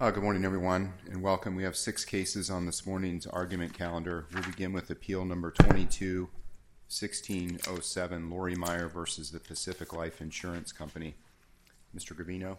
Good morning, everyone, and welcome. We have 6 cases on this morning's argument calendar. We'll begin with appeal number 22-1607, Lori Meyer versus the Pacific Life Insurance Company. Mr. Gravino.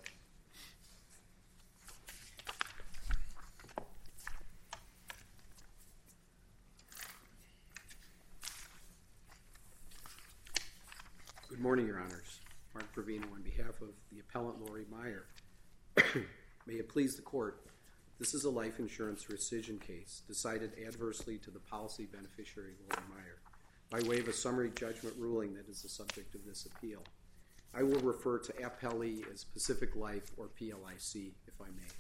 Good morning, Your Honors. Mark Gravino on behalf of the appellant Lori Meyer. May it please the court, this is a life insurance rescission case decided adversely to the policy beneficiary Lori Meyer by way of a summary judgment ruling that is the subject of this appeal. I will refer to appellee as Pacific Life or PLIC, if I may.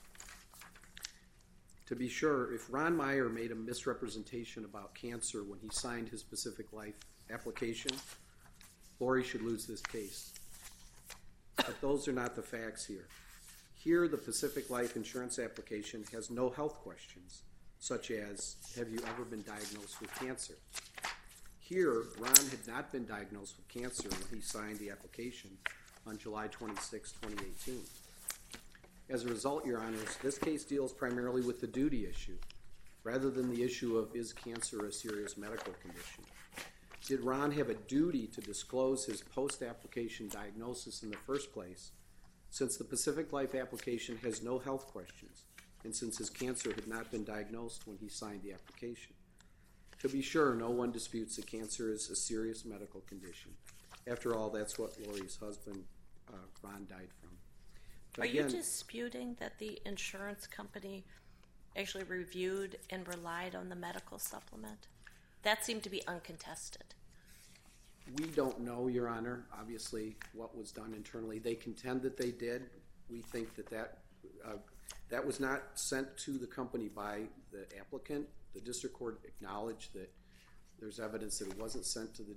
To be sure, if Ron Meyer made a misrepresentation about cancer when he signed his Pacific Life application, Lori should lose this case. But those are not the facts here. Here, the Pacific Life insurance application has no health questions, such as, have you ever been diagnosed with cancer? Here, Ron had not been diagnosed with cancer when he signed the application on July 26, 2018. As a result, Your Honors, this case deals primarily with the duty issue, rather than the issue of is cancer a serious medical condition. Did Ron have a duty to disclose his post-application diagnosis in the first place, since the Pacific Life application has no health questions, and since his cancer had not been diagnosed when he signed the application? To be sure, no one disputes that cancer is a serious medical condition. After all, that's what Lori's husband, Ron, died from. But Are you disputing that the insurance company actually reviewed and relied on the medical supplement? That seemed to be uncontested. We don't know, Your Honor, obviously, what was done internally. They contend that they did. We think that was not sent to the company by the applicant. The district court acknowledged that there's evidence that it wasn't sent to the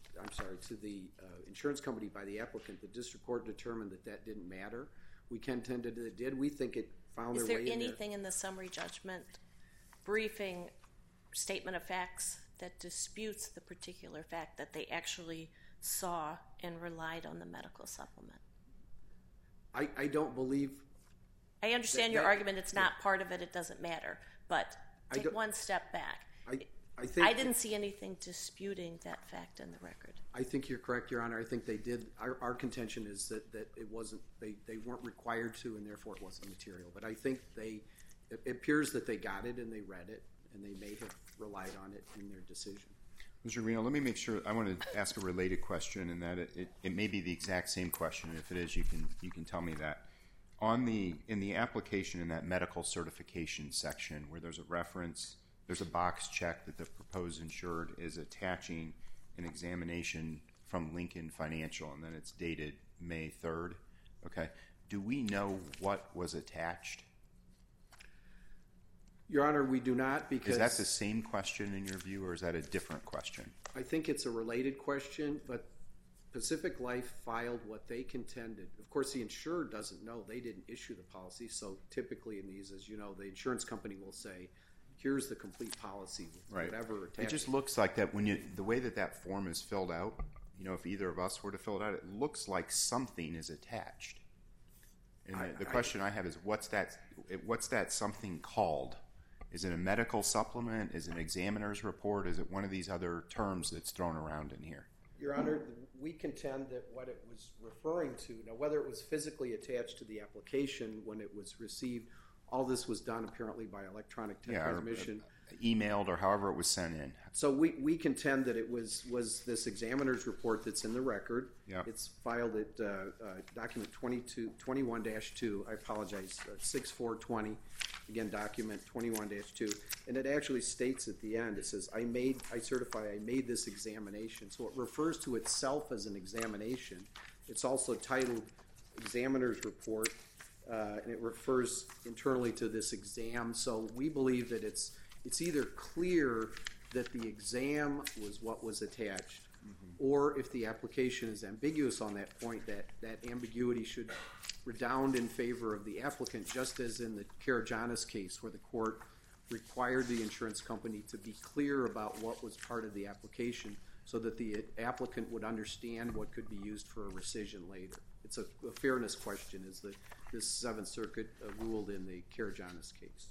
insurance company by the applicant. The district court determined that didn't matter. We contended that it did. We think it found their way in there. Is there anything in the summary judgment briefing statement of facts that disputes the particular fact that they actually saw and relied on the medical supplement? I don't believe... I understand your argument. It's not part of it. It doesn't matter. But take one step back. I didn't see anything disputing that fact in the record. I think you're correct, Your Honor. I think they did. Our contention is that it wasn't... They weren't required to, and therefore it wasn't material. But I think it appears that they got it and they read it, and they may have relied on it in their decision. Mr. Reno, let me make sure. I want to ask a related question, and that it may be the exact same question. If it is, you can tell me that. In the application in that medical certification section where there's a reference, there's a box check that the proposed insured is attaching an examination from Lincoln Financial, and then it's dated May 3rd. Okay. Do we know what was attached? Your Honor, we do not, because... Is that the same question in your view, or is that a different question? I think it's a related question, but Pacific Life filed what they contended. Of course, the insurer doesn't know. They didn't issue the policy, so typically in these, as you know, the insurance company will say, here's the complete policy with whatever attached. It just looks like that the way that form is filled out, if either of us were to fill it out, it looks like something is attached. And the question I have is, what's that something called? Is it a medical supplement? Is it an examiner's report? Is it one of these other terms that's thrown around in here? Your Honor, we contend that what it was referring to, now whether it was physically attached to the application when it was received, all this was done apparently by electronic transmission. Emailed or however it was sent in. So we contend that it was this examiner's report that's in the record. Yeah. It's filed at document 21-2. I apologize, 6420. Again, document 21-2. And it actually states at the end, it says, I certify I made this examination. So it refers to itself as an examination. It's also titled examiner's report, and it refers internally to this exam. So we believe that it's either clear that the exam was what was attached, or if the application is ambiguous on that point, that ambiguity should redound in favor of the applicant, just as in the Karajanis case where the court required the insurance company to be clear about what was part of the application so that the applicant would understand what could be used for a rescission later. It's a fairness question, as this Seventh Circuit ruled in the Karagianis case.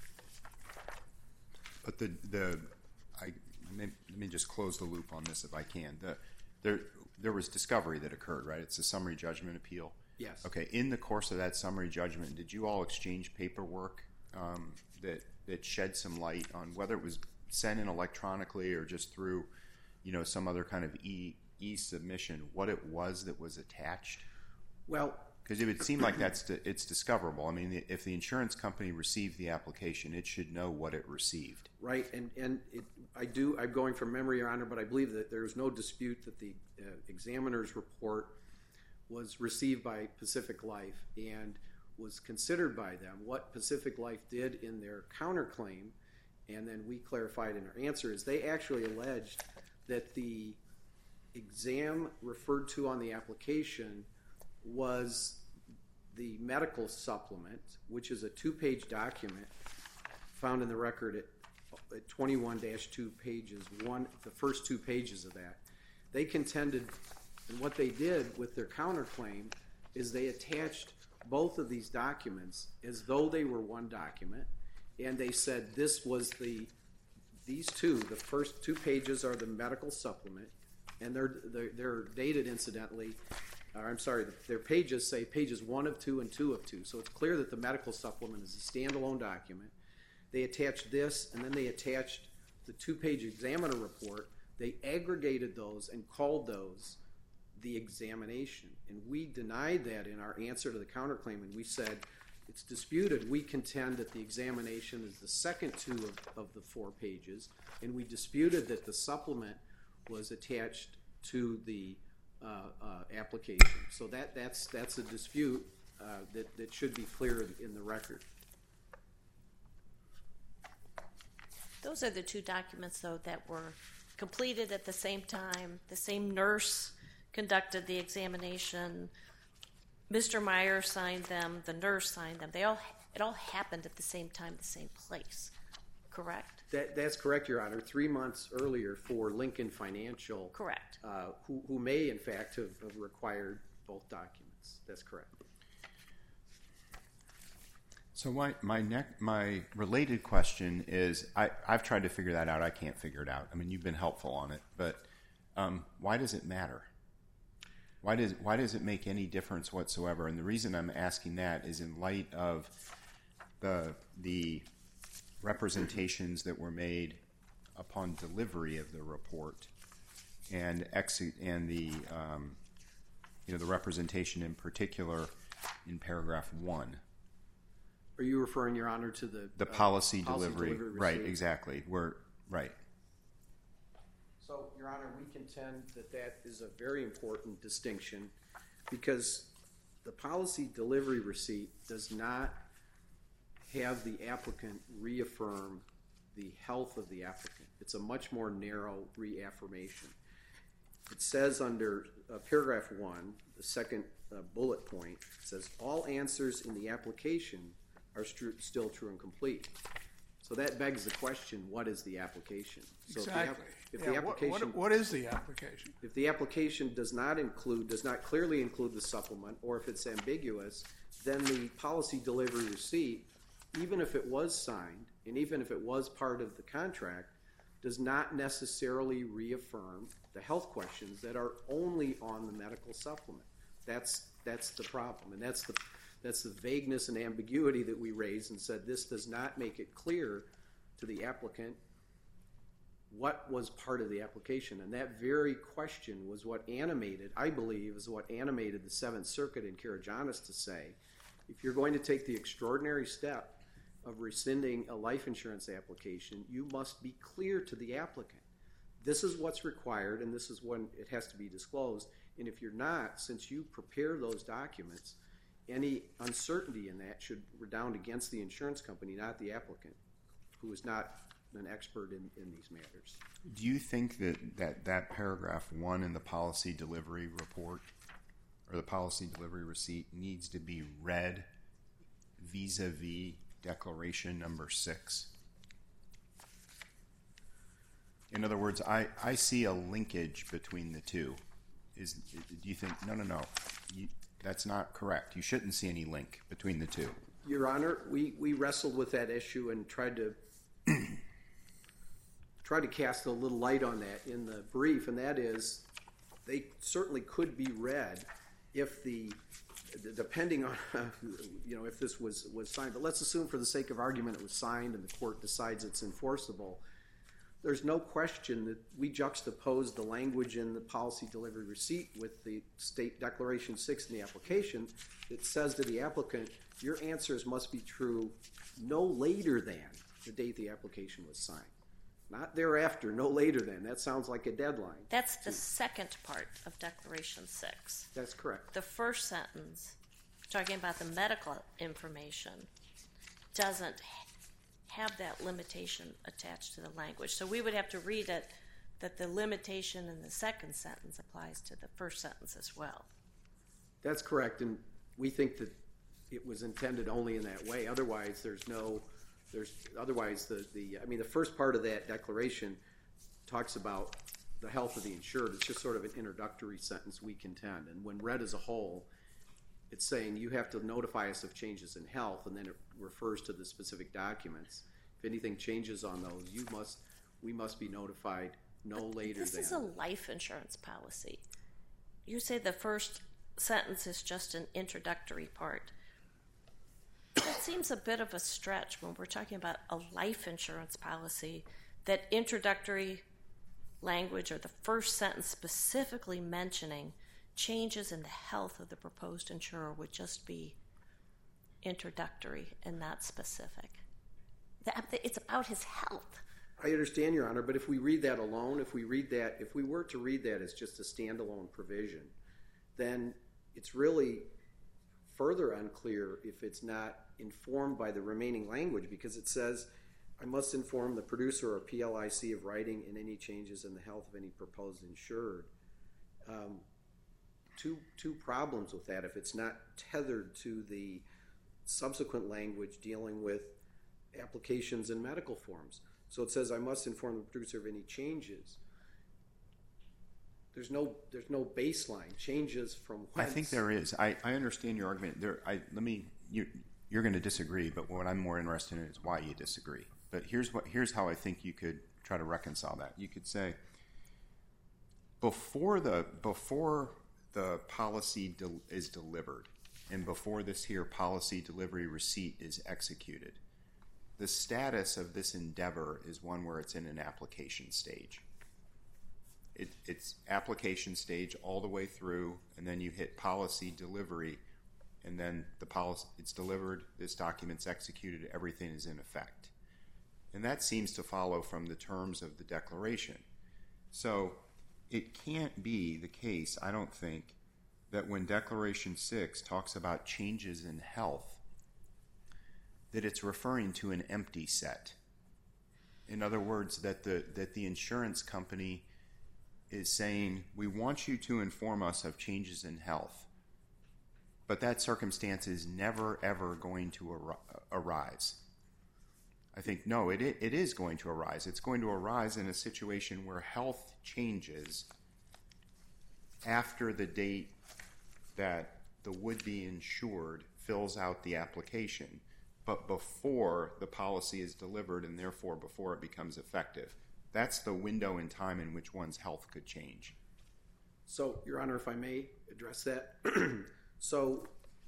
But let me just close the loop on this if I can. There was discovery that occurred, right? It's a summary judgment appeal. Yes. Okay. In the course of that summary judgment, did you all exchange paperwork that shed some light on whether it was sent in electronically or just through, some other kind of e-submission, what it was that was attached? Well, because it would seem like it's discoverable. I mean, if the insurance company received the application, it should know what it received. Right, and I'm going from memory, Your Honor, but I believe that there's no dispute that the examiner's report was received by Pacific Life and was considered by them. What Pacific Life did in their counterclaim, and then we clarified in our answer, is they actually alleged that the exam referred to on the application was the medical supplement, which is a 2-page document found in the record at 21-2 pages, the first 2 pages of that. They contended, and what they did with their counterclaim is they attached both of these documents as though they were one document, and they said these two, the first 2 pages are the medical supplement, and they're dated incidentally. Their pages say pages 1 of 2 and 2 of 2. So it's clear that the medical supplement is a standalone document. They attached this, and then they attached the 2-page examiner report. They aggregated those and called those the examination. And we denied that in our answer to the counterclaim, and we said it's disputed. We contend that the examination is the second 2 of the 4 pages, and we disputed that the supplement was attached to the application. So that's a dispute that should be clear in the record. Those are the 2 documents, though, that were completed at the same time. The same nurse conducted the examination. Mr. Meyer signed them. The nurse signed them. It all happened at the same time, the same place. Correct? That's correct, Your Honor. 3 months earlier for Lincoln Financial. Correct. Who may, in fact, have required both documents. That's correct. So my related question is, I've tried to figure that out. I can't figure it out. I mean, you've been helpful on it, but why does it matter? Why does it make any difference whatsoever? And the reason I'm asking that is in light of the representations that were made upon delivery of the report and the the representation in particular in paragraph 1. Are you referring, Your Honor, to the policy delivery? Right, receipt? exactly. Right. So, Your Honor, we contend that is a very important distinction because the policy delivery receipt does not have the applicant reaffirm the health of the applicant. It's a much more narrow reaffirmation. It says under paragraph 1, the second bullet point, it says all answers in the application are still true and complete. So that begs the question, what is the application? So exactly. If the application, what is the application? If the application does not clearly include the supplement, or if it's ambiguous, then the policy delivery receipt, even if it was signed, and even if it was part of the contract, does not necessarily reaffirm the health questions that are only on the medical supplement. That's the problem, and that's the vagueness and ambiguity that we raised and said this does not make it clear to the applicant what was part of the application. And that very question was what animated, I believe, is what animated the Seventh Circuit in Karagianis to say, if you're going to take the extraordinary step of rescinding a life insurance application, you must be clear to the applicant. This is what's required, and this is when it has to be disclosed. And if you're not, since you prepare those documents, any uncertainty in that should redound against the insurance company, not the applicant, who is not an expert in these matters. Do you think that paragraph 1 in the policy delivery report or the policy delivery receipt needs to be read vis-a-vis declaration number 6? In other words, I see a linkage between the two. Do you think, no, that's not correct. You shouldn't see any link between the two. Your Honor, we wrestled with that issue and tried to cast a little light on that in the brief, and that is they certainly could be read if depending on if this was signed. But let's assume for the sake of argument it was signed and the court decides it's enforceable. There's no question that we juxtapose the language in the policy delivery receipt with the state declaration 6 in the application that says to the applicant, your answers must be true no later than the date the application was signed. Not thereafter, no later than. That sounds like a deadline. That's the second part of Declaration 6. That's correct. The first sentence, talking about the medical information, doesn't have that limitation attached to the language. So we would have to read it that the limitation in the second sentence applies to the first sentence as well. That's correct, and we think that it was intended only in that way. Otherwise, the first part of that declaration talks about the health of the insured. It's just sort of an introductory sentence, we contend. And when read as a whole, it's saying you have to notify us of changes in health, and then it refers to the specific documents. If anything changes on those, we must be notified no later than. This is a life insurance policy. You say the first sentence is just an introductory part. That seems a bit of a stretch when we're talking about a life insurance policy, that introductory language or the first sentence specifically mentioning changes in the health of the proposed insurer would just be introductory and not specific. It's about his health. I understand, Your Honor, but if we read that alone, if we were to read that as just a standalone provision, then it's really further unclear if it's not informed by the remaining language, because it says, I must inform the producer or PLIC of writing in any changes in the health of any proposed insured. Two problems with that. If it's not tethered to the subsequent language dealing with applications and medical forms. So it says, I must inform the producer of any changes. There's no baseline. Changes from whence? I think there is. I understand your argument. You're going to disagree, but what I'm more interested in is why you disagree. But here's how I think you could try to reconcile that. You could say, before the policy is delivered, and before this here policy delivery receipt is executed, the status of this endeavor is one where it's in an application stage. It's application stage all the way through, and then you hit policy delivery, and then the policy, it's delivered, this document's executed, everything is in effect. And that seems to follow from the terms of the declaration. So it can't be the case, I don't think, that when Declaration 6 talks about changes in health, that it's referring to an empty set. In other words, that the insurance company is saying, we want you to inform us of changes in health, but that circumstance is never, ever going to arise. I think, no, it is going to arise. It's going to arise in a situation where health changes after the date that the would-be insured fills out the application, but before the policy is delivered and therefore before it becomes effective. That's the window in time in which one's health could change. So, Your Honor, if I may address that. So,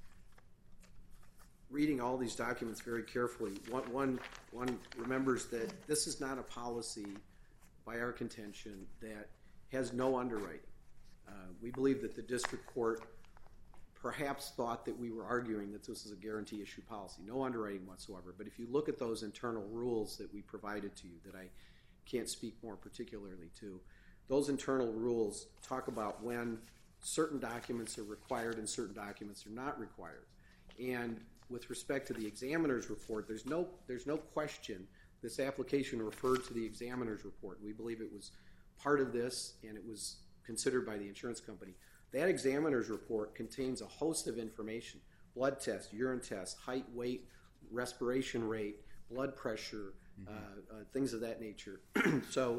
reading all these documents very carefully, one remembers that this is not a policy, by our contention, that has no underwriting. We believe that the district court perhaps thought that we were arguing that this is a guarantee issue policy, no underwriting whatsoever. But if you look at those internal rules that we provided to you that I can't speak more particularly to, those internal rules talk about when certain documents are required and certain documents are not required. And with respect to the examiner's report, there's no question this application referred to the examiner's report. We believe it was part of this and it was considered by the insurance company. That examiner's report contains a host of information: blood test, urine test, height, weight, respiration rate, blood pressure, things of that nature. So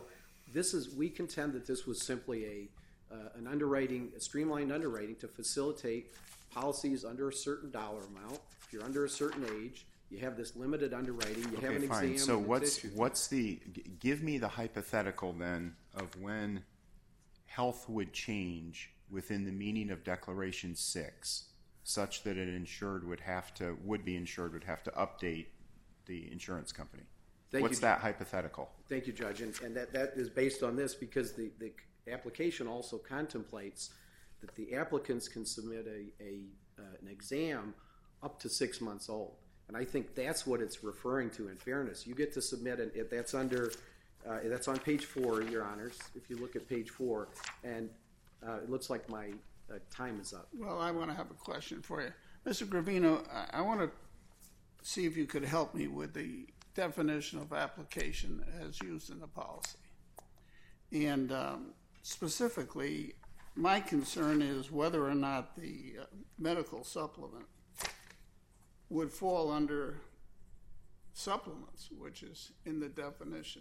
we contend that this was simply a streamlined underwriting to facilitate policies under a certain dollar amount. If you're under a certain age, you have this limited underwriting. You have an exam. So give me the hypothetical then of when health would change within the meaning of Declaration 6, such that an would-be insured would have to update the insurance company. What's that hypothetical? Thank you, Judge. And that is based on this because the application also contemplates that the applicants can submit an exam up to 6 months old. And I think that's what it's referring to in fairness. You get to submit that's on page 4, Your Honors, if you look at page 4. And it looks like my time is up. Well, I want to have a question for you. Mr. Gravino, I want to see if you could help me with the definition of application as used in the policy. And specifically, my concern is whether or not the medical supplement would fall under supplements, which is in the definition.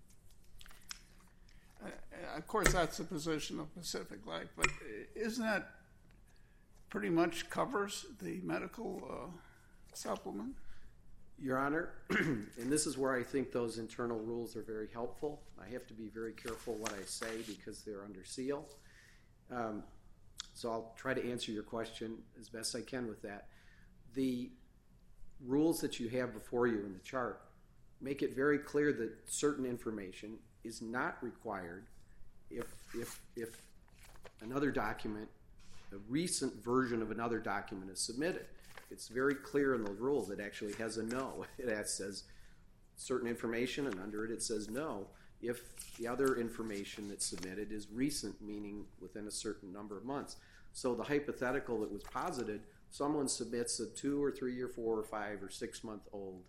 Of course, that's the position of Pacific Life, but isn't that pretty much covers the medical supplement? Your Honor, and this is where I think those internal rules are very helpful. I have to be very careful what I say because they're under seal. So I'll try to answer your question as best I can with that. The rules that you have before you in the chart make it very clear that certain information is not required if another document, a recent version of another document is submitted. It's very clear in the rules. It actually has a no. It says certain information, and under it says no if the other information that's submitted is recent, meaning within a certain number of months. So the hypothetical that was posited, someone submits a 2 or 3 or 4 or 5 or 6 month old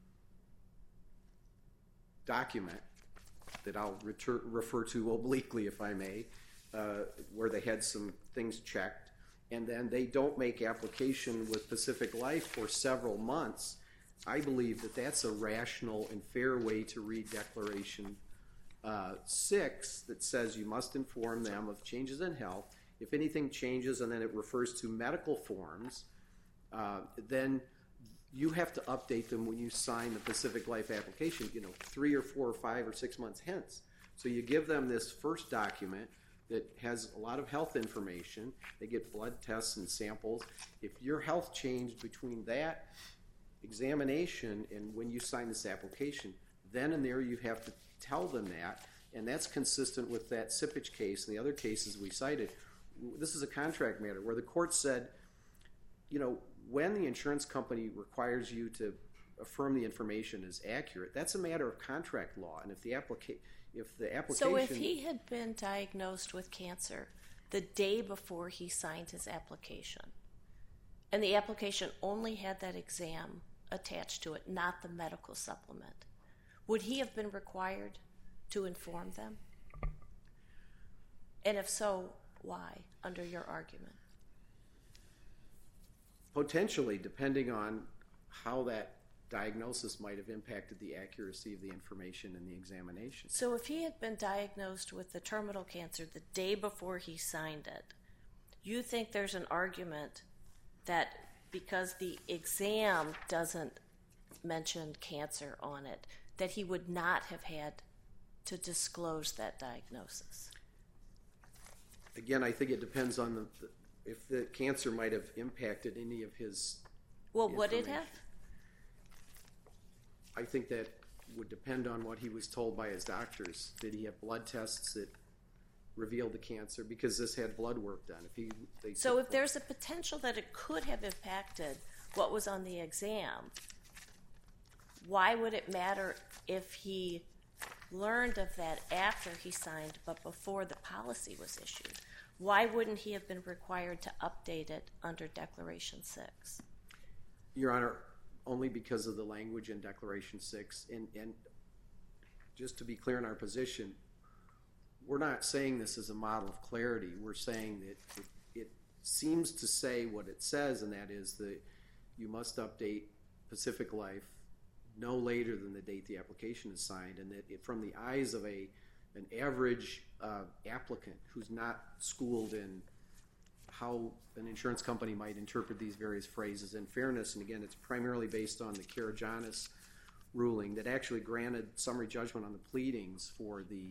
document that I'll refer to obliquely, if I may, where they had some things checked, and then they don't make application with Pacific Life for several months. I believe that that's a rational and fair way to read Declaration 6 that says you must inform them of changes in health. If anything changes, and then it refers to medical forms, then you have to update them when you sign the Pacific Life application, 3 or 4 or 5 or 6 months hence. So you give them this first document that has a lot of health information. They get blood tests and samples. If your health changed between that examination and when you sign this application, then and there you have to tell them that, and that's consistent with that Sipich case and the other cases we cited. This is a contract matter where the court said, when the insurance company requires you to affirm the information is accurate, that's a matter of contract law. And if the application... So if he had been diagnosed with cancer the day before he signed his application, and the application only had that exam attached to it, not the medical supplement, would he have been required to inform them? And if so, why, under your argument? Potentially, depending on how that diagnosis might have impacted the accuracy of the information in the examination. So if he had been diagnosed with the terminal cancer the day before he signed it, you think there's an argument that because the exam doesn't mention cancer on it, that he would not have had to disclose that diagnosis? Again, I think it depends on if the cancer might have impacted any of his would it have? I think that would depend on what he was told by his doctors. Did he have blood tests that revealed the cancer? Because this had blood work done. If there's a potential that it could have impacted what was on the exam, why would it matter if he learned of that after he signed but before the policy was issued? Why wouldn't he have been required to update it under Declaration 6? Your Honor, only because of the language in Declaration 6. And just to be clear in our position, we're not saying this is a model of clarity. We're saying that it seems to say what it says, and that is that you must update Pacific Life no later than the date the application is signed, and that from the eyes of an an average applicant who's not schooled in how an insurance company might interpret these various phrases in fairness, and again, it's primarily based on the Karagiannis ruling that actually granted summary judgment on the pleadings for the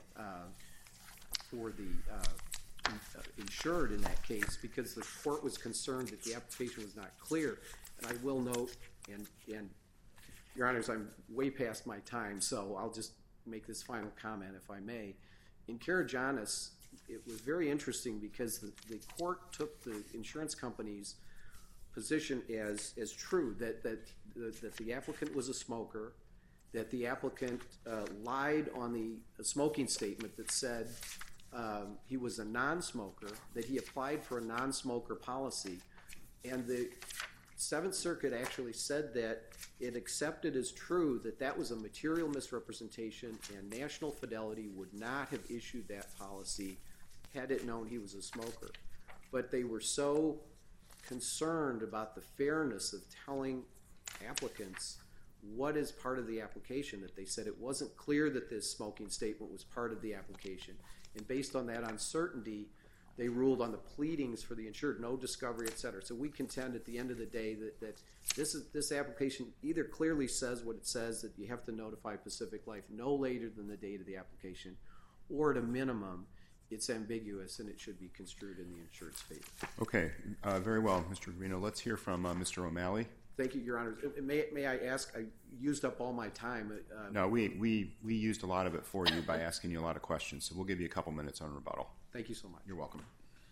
insured in that case, because the court was concerned that the application was not clear. And I will note, and Your Honors, I'm way past my time, so I'll just make this final comment, if I may. In Karagiannis, it was very interesting because the court took the insurance company's position as true, that the applicant was a smoker, that the applicant lied on the smoking statement that said he was a non-smoker, that he applied for a non-smoker policy, and the Seventh Circuit actually said that it accepted as true that that was a material misrepresentation and National Fidelity would not have issued that policy had it known he was a smoker. But they were so concerned about the fairness of telling applicants what is part of the application that they said it wasn't clear that this smoking statement was part of the application. And based on that uncertainty, they ruled on the pleadings for the insured, no discovery, et cetera. So we contend at the end of the day that this application either clearly says what it says, that you have to notify Pacific Life no later than the date of the application, or at a minimum, it's ambiguous and it should be construed in the insured's favor. Okay, very well, Mr. Gravino. Let's hear from Mr. O'Malley. Thank you, Your Honor. May I ask, I used up all my time. No, we used a lot of it for you by asking you a lot of questions, so we'll give you a couple minutes on rebuttal. Thank you so much. You're welcome.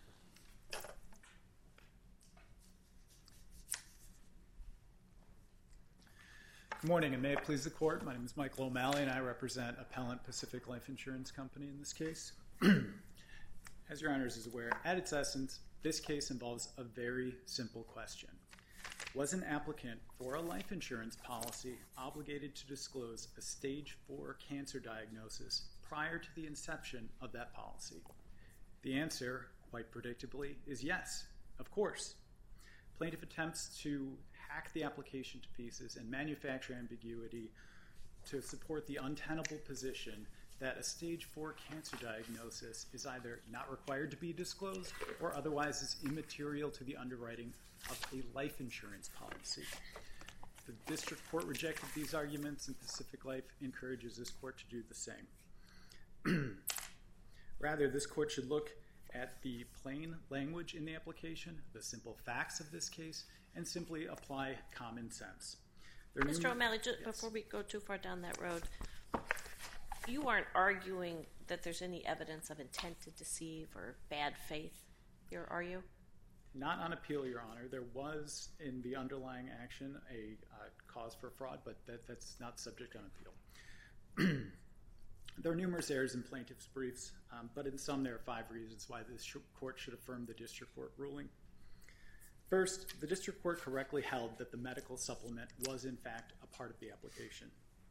Good morning, and may it please the Court. My name is Michael O'Malley, and I represent Appellant Pacific Life Insurance Company in this case. As Your Honors is aware, at its essence, this case involves a very simple question. Was an applicant for a life insurance policy obligated to disclose a stage 4 cancer diagnosis prior to the inception of that policy? The answer, quite predictably, is yes, of course. Plaintiff attempts to hack the application to pieces and manufacture ambiguity to support the untenable position that a stage 4 cancer diagnosis is either not required to be disclosed or otherwise is immaterial to the underwriting of a life insurance policy. The district court rejected these arguments, and Pacific Life encourages this court to do the same. Rather, this court should look at the plain language in the application, the simple facts of this case, and simply apply common sense. Mr. O'Malley, before we go too far down that road, you aren't arguing that there's any evidence of intent to deceive or bad faith here, are you? Not on appeal, Your Honor. There was, in the underlying action, a cause for fraud, but that's not subject on appeal. There are numerous errors in plaintiff's briefs, but in some there are 5 reasons why this court should affirm the district court ruling. First, the district court correctly held that the medical supplement was in fact a part of the application,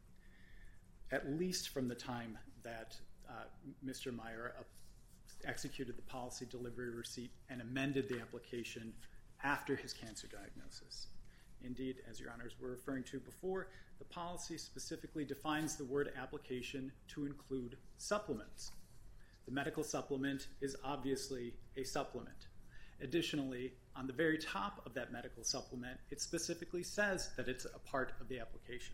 at least from the time that Mr. Meyer executed the policy delivery receipt and amended the application after his cancer diagnosis. Indeed, as Your Honors were referring to before, the policy specifically defines the word application to include supplements. The medical supplement is obviously a supplement. Additionally, on the very top of that medical supplement, it specifically says that it's a part of the application.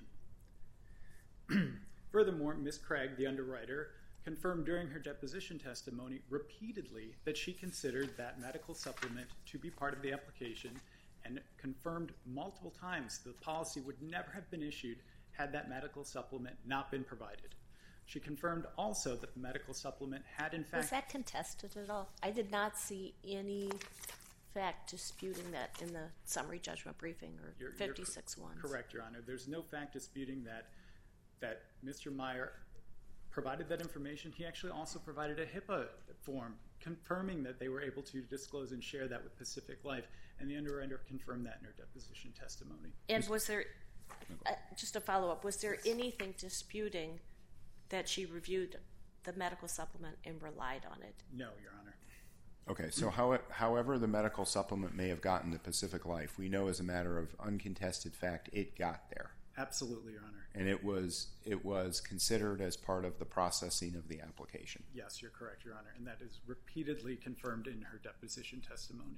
Furthermore, Ms. Craig, the underwriter, confirmed during her deposition testimony repeatedly that she considered that medical supplement to be part of the application and confirmed multiple times the policy would never have been issued had that medical supplement not been provided. She confirmed also that the medical supplement had in fact... Was that contested at all? I did not see any fact disputing that in the summary judgment briefing or 56-1. Correct, Your Honor. There's no fact disputing that Mr. Meyer provided that information. He actually also provided a HIPAA form confirming that they were able to disclose and share that with Pacific Life, and the underwriter confirmed that in her deposition testimony. And was there, just a follow-up, was there anything disputing that she reviewed the medical supplement and relied on it? No, Your Honor. Okay, so however the medical supplement may have gotten to Pacific Life, we know as a matter of uncontested fact it got there. Absolutely, Your Honor. And it was considered as part of the processing of the application. Yes, you're correct, Your Honor, and that is repeatedly confirmed in her deposition testimony.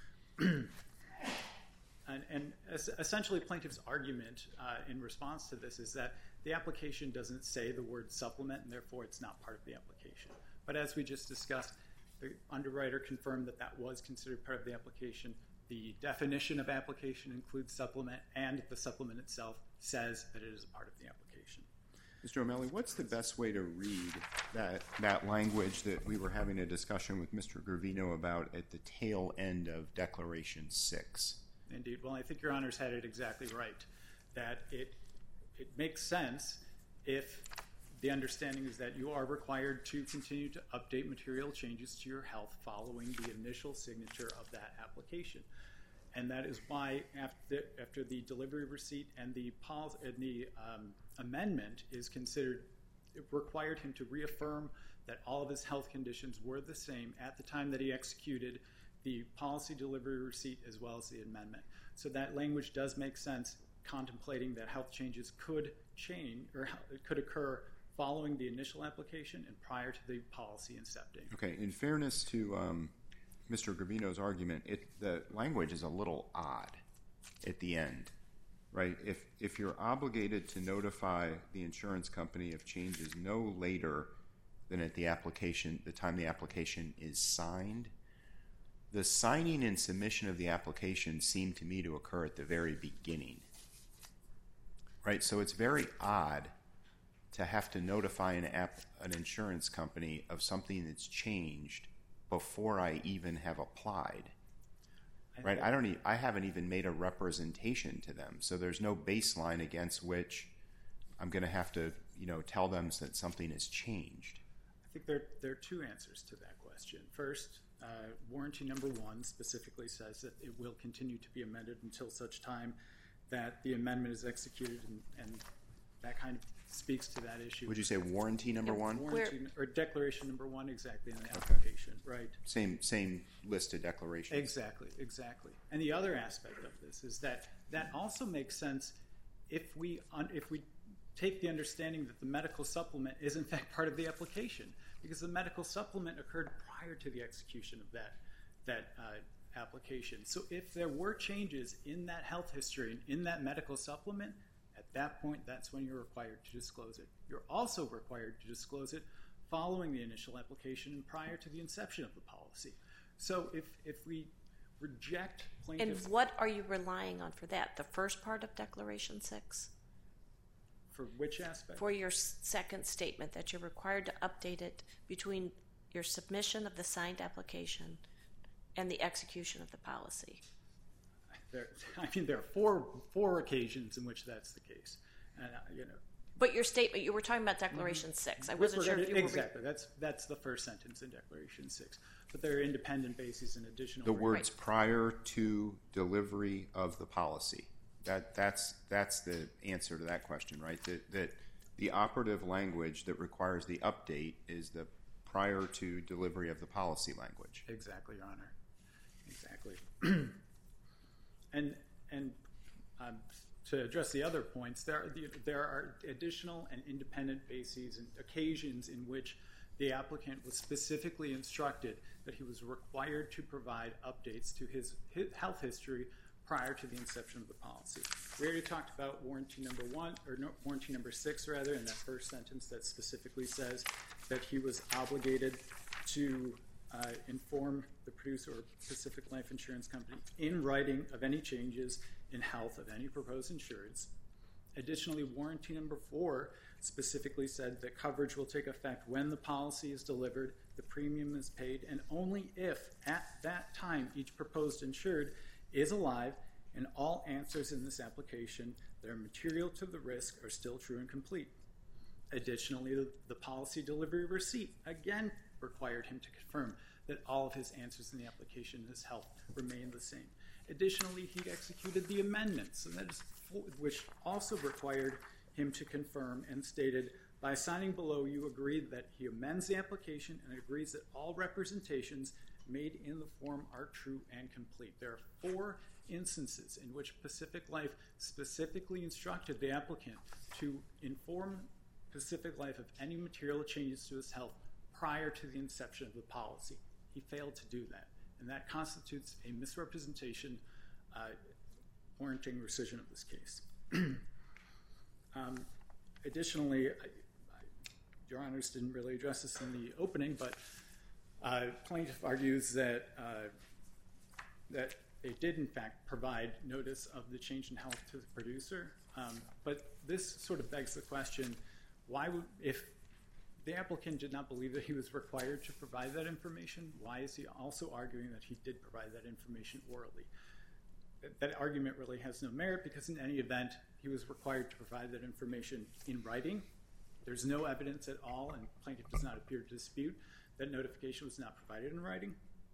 And essentially, plaintiff's argument in response to this is that the application doesn't say the word supplement, and therefore it's not part of the application. But as we just discussed, the underwriter confirmed that that was considered part of the application. The definition of application includes supplement, and the supplement itself says that it is a part of the application. Mr. O'Malley, what's the best way to read that language that we were having a discussion with Mr. Gravino about at the tail end of Declaration 6? Indeed. Well, I think Your Honor's had it exactly right, that it makes sense if the understanding is that you are required to continue to update material changes to your health following the initial signature of that application. And that is why after the delivery receipt and the amendment is considered, it required him to reaffirm that all of his health conditions were the same at the time that he executed the policy delivery receipt as well as the amendment. So that language does make sense, contemplating that health changes could change or could occur following the initial application and prior to the policy incepting. Okay, in fairness to Mr. Gravino's argument, the language is a little odd at the end, right? If you're obligated to notify the insurance company of changes no later than at the time the application is signed, the signing and submission of the application seem to me to occur at the very beginning, right? So it's very odd to have to notify an insurance company of something that's changed before I even have applied, right? I haven't even made a representation to them, so there's no baseline against which I'm going to have to, tell them that something has changed. I think there are two answers to that question. First, warranty number 1 specifically says that it will continue to be amended until such time that the amendment is executed, and that kind of speaks to that issue. Would you say warranty number 1? Warranty, or declaration number 1, exactly, in the application, right? Same list of declarations. Exactly. And the other aspect of this is that also makes sense if we take the understanding that the medical supplement is in fact part of the application, because the medical supplement occurred prior to the execution of that application. So if there were changes in that health history and in that medical supplement, at that point, that's when you're required to disclose it. You're also required to disclose it following the initial application and prior to the inception of the policy. So if we reject plaintiffs... And what are you relying on for that? The first part of Declaration 6? For which aspect? For your second statement that you're required to update it between your submission of the signed application and the execution of the policy. There are four occasions in which that's the case. And, But your statement, you were talking about Declaration 6. I wasn't sure if you were... Exactly. That's the first sentence in Declaration 6. But there are independent bases and additional... The words prior to delivery of the policy. That's the answer to that question, right? That the operative language that requires the update is the prior to delivery of the policy language. Exactly, Your Honor. Exactly. And to address the other points, there are additional and independent bases and occasions in which the applicant was specifically instructed that he was required to provide updates to his health history prior to the inception of the policy. We already talked about warranty number 1, or no, warranty number 6 rather, in that first sentence that specifically says that he was obligated to inform the producer or Pacific Life Insurance Company in writing of any changes in health of any proposed insureds. Additionally, warranty number 4 specifically said that coverage will take effect when the policy is delivered, the premium is paid, and only if at that time each proposed insured is alive and all answers in this application that are material to the risk are still true and complete. Additionally, the policy delivery receipt again required him to confirm that all of his answers in the application and his health remain the same. Additionally, he executed the amendments, and that is, which also required him to confirm and stated, by signing below, you agree that he amends the application and agrees that all representations made in the form are true and complete. There are 4 instances in which Pacific Life specifically instructed the applicant to inform Pacific Life of any material changes to his health prior to the inception of the policy. He failed to do that, and that constitutes a misrepresentation warranting rescission of this case. Additionally, Your Honors didn't really address this in the opening, but plaintiff argues that they did in fact provide notice of the change in health to the producer, but this sort of begs the question, why would, if the applicant did not believe that he was required to provide that information, why is he also arguing that he did provide that information orally? That argument really has no merit because in any event, he was required to provide that information in writing. There's no evidence at all, and plaintiff does not appear to dispute that notification was not provided in writing.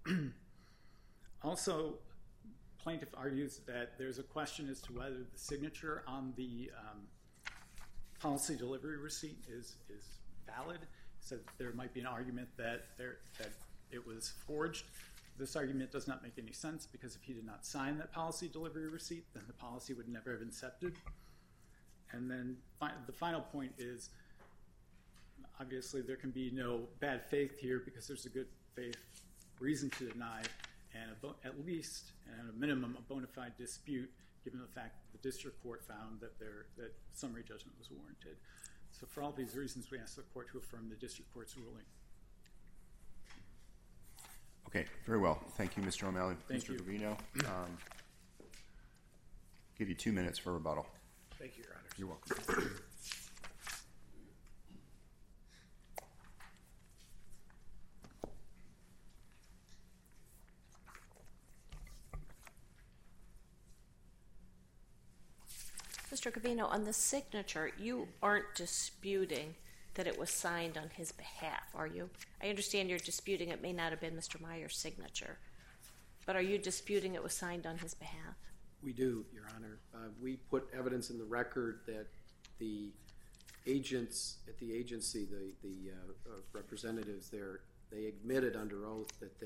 Also, plaintiff argues that there's a question as to whether the signature on the policy delivery receipt is valid. He said there might be an argument that it was forged. This argument does not make any sense because if he did not sign that policy delivery receipt, then the policy would never have incepted. And then the final point is, obviously there can be no bad faith here because there's a good faith reason to deny and at least, and at a minimum, a bona fide dispute given the fact that the district court found that summary judgment was warranted. So for all these reasons, we ask the court to affirm the district court's ruling. Okay, very well. Thank you, Mr. O'Malley. Thank Mr. you. Gravino, give you 2 minutes for rebuttal. Thank you, Your Honors. You're welcome. Mr. Gravino, on the signature, you aren't disputing that it was signed on his behalf, are you? I understand you're disputing it may not have been Mr. Meyer's signature, but are you disputing it was signed on his behalf? We do, Your Honor. We put evidence in the record that the agents at the agency, the representatives there, they admitted under oath that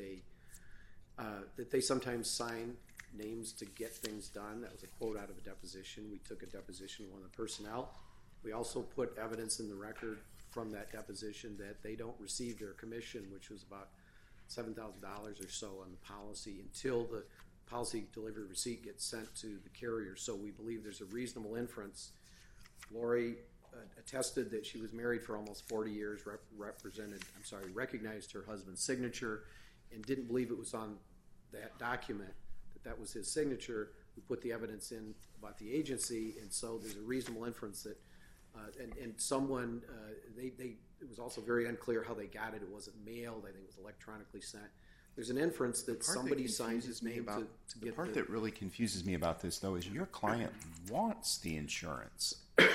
they sometimes sign names to get things done. That was a quote out of a deposition. We took a deposition of one of the personnel. We also put evidence in the record from that deposition that they don't receive their commission, which was about $7,000 or so on the policy until the policy delivery receipt gets sent to the carrier. So we believe there's a reasonable inference. Lori attested that she was married for almost 40 years, recognized her husband's signature, and didn't believe it was on that document that was his signature. We put the evidence in about the agency, and so there's a reasonable inference that, and someone, it was also very unclear how they got it. It wasn't mailed. I think it was electronically sent. There's an inference that somebody signs his name to get the part that really confuses me about this, though, is your client wants the insurance.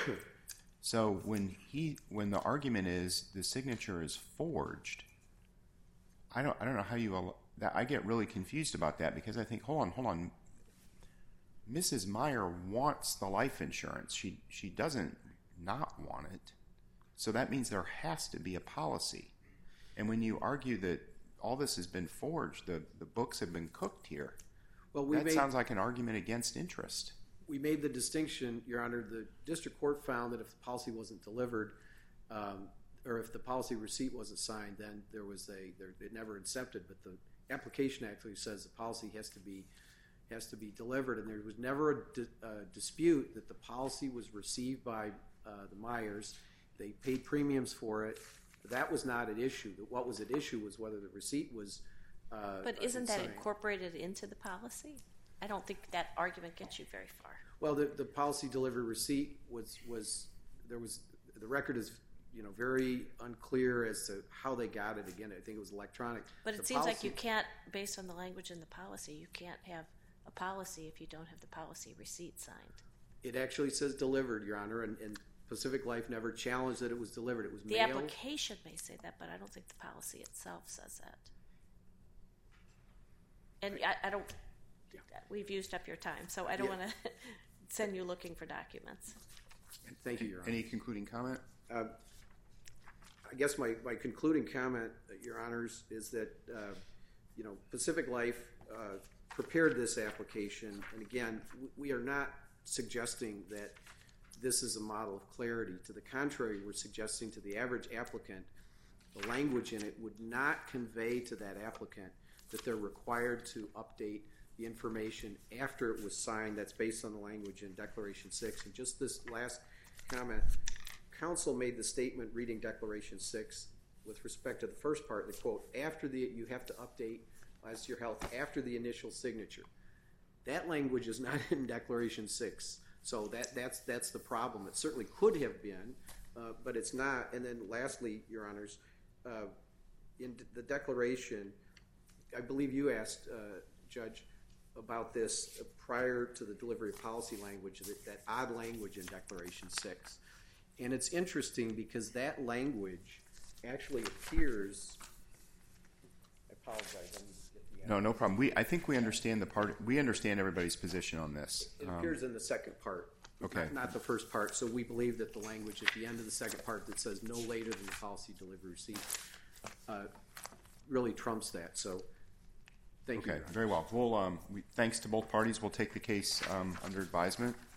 So when the argument is the signature is forged, I don't know how you that. I get really confused about that because I think, hold on. Mrs. Meyer wants the life insurance. She doesn't not want it. So that means there has to be a policy. And when you argue that all this has been forged, the books have been cooked here, that sounds like an argument against interest. We made the distinction, Your Honor. The district court found that if the policy wasn't delivered, or if the policy receipt wasn't signed, then it never incepted. But the application actually says the policy has to be delivered, and there was never a dispute that the policy was received by the Meyers. They paid premiums for it. That was not an issue. What was at issue was whether the receipt was But isn't that signed. Incorporated into the policy? I don't think that argument gets you very far. Well, the policy delivery receipt was the record is very unclear as to how they got it. Again, I think it was electronic. But it seems like you can't, based on the language in the policy, you can't have a policy if you don't have the policy receipt signed. It actually says delivered, Your Honor, and Pacific Life never challenged that it was delivered. It was The mailed. application may say that, but I don't think the policy itself says that. And I don't, we've used up your time, so I don't want to send you looking for documents. Thank you, Your Honor. Any concluding comment? I guess my concluding comment, Your Honors, is that Pacific Life prepared this application, and again, we are not suggesting that this is a model of clarity. To the contrary, we're suggesting to the average applicant, the language in it would not convey to that applicant that they're required to update the information after it was signed. That's based on the language in Declaration 6. And just this last comment, counsel made the statement reading Declaration 6 with respect to the first part, the quote, you have to update as to your health after the initial signature. That language is not in Declaration 6. So that's the problem. It certainly could have been, but it's not. And then lastly, Your Honors, in the declaration, I believe you asked, Judge, about this prior to the delivery of policy language, that odd language in Declaration 6. And it's interesting because that language actually appears, I apologize, No problem. I think we understand we understand everybody's position on this. It appears in the second part, okay. not the first part. So we believe that the language at the end of the second part that says no later than the policy delivery receipt really trumps that. So thank you. Okay, very well. We'll thanks to both parties. We'll take the case under advisement.